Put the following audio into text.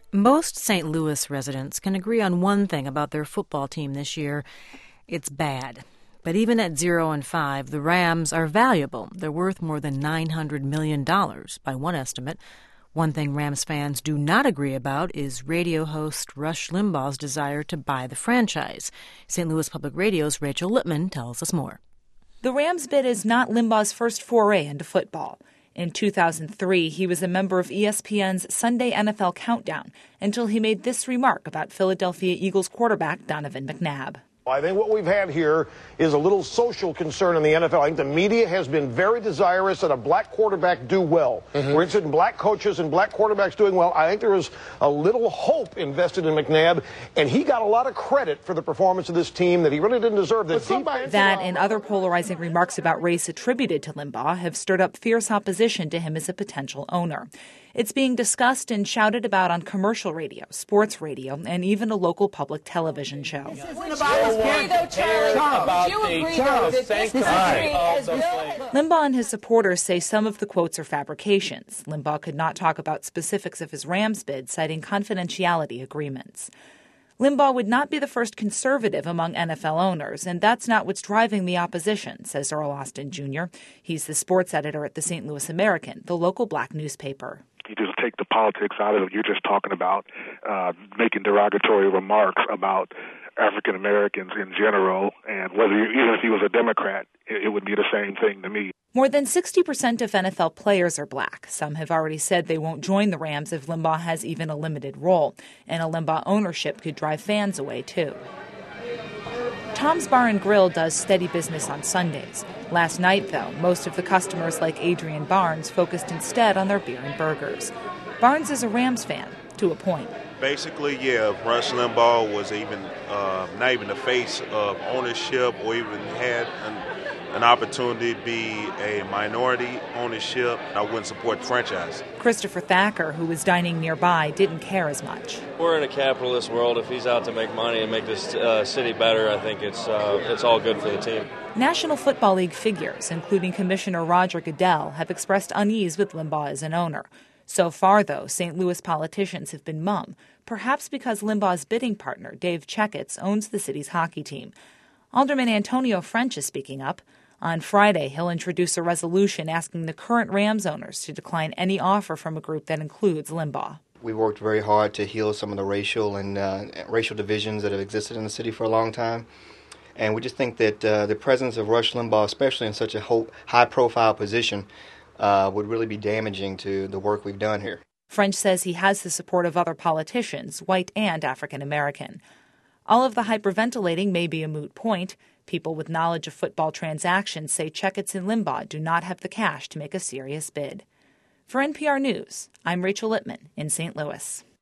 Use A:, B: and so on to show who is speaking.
A: Most St. Louis residents can agree on one thing about their football team this year. It's bad. But even at 0-5, the Rams are valuable. They're worth more than $900 million by one estimate. One thing Rams fans do not agree about is radio host Rush Limbaugh's desire to buy the franchise. St. Louis Public Radio's Rachel Lippman tells us more.
B: The Rams bid is not Limbaugh's first foray into football. In 2003, he was a member of ESPN's Sunday NFL Countdown until he made this remark about Philadelphia Eagles quarterback Donovan McNabb.
C: I think what we've had here is a little social concern in the NFL. I think the media has been very desirous that a black quarterback do well. We're interested in black coaches and black quarterbacks doing well. I think there was a little hope invested in McNabb, and he got a lot of credit for the performance of this team that he really didn't deserve.
B: That and other polarizing remarks about race attributed to Limbaugh have stirred up fierce opposition to him as a potential owner. It's being discussed and shouted about on commercial radio, sports radio, and even a local public television show. Limbaugh and his supporters say some of the quotes are fabrications. Limbaugh could not talk about specifics of his Rams bid, citing confidentiality agreements. Limbaugh would not be the first conservative among NFL owners, and that's not what's driving the opposition, says Earl Austin Jr. He's the sports editor at the St. Louis American, the local black newspaper.
D: You just take the politics out of it. You're just talking about making derogatory remarks about African Americans in general, and even if he was a Democrat, it would be the same thing to me.
B: More than 60% of NFL players are black. Some have already said they won't join the Rams if Limbaugh has even a limited role, and a Limbaugh ownership could drive fans away, too. Tom's Bar and Grill does steady business on Sundays. Last night, though, most of the customers, like Adrian Barnes, focused instead on their beer and burgers. Barnes is a Rams fan, to a point.
E: Basically, yeah, if Rush Limbaugh was even not even the face of ownership or even had an opportunity to be a minority ownership, I wouldn't support the franchise.
B: Christopher Thacker, who was dining nearby, didn't care as much.
F: We're in a capitalist world. If he's out to make money and make this city better, I think it's all good for the team.
B: National Football League figures, including Commissioner Roger Goodell, have expressed unease with Limbaugh as an owner. So far, though, St. Louis politicians have been mum, perhaps because Limbaugh's bidding partner, Dave Checketts, owns the city's hockey team. Alderman Antonio French is speaking up. On Friday, he'll introduce a resolution asking the current Rams owners to decline any offer from a group that includes Limbaugh.
G: We worked very hard to heal some of the racial divisions that have existed in the city for a long time. And we just think that the presence of Rush Limbaugh, especially in such a high-profile position, would really be damaging to the work we've done here.
B: French says he has the support of other politicians, white and African American. All of the hyperventilating may be a moot point. People with knowledge of football transactions say Checketts and Limbaugh do not have the cash to make a serious bid. For NPR News, I'm Rachel Lippman in St. Louis.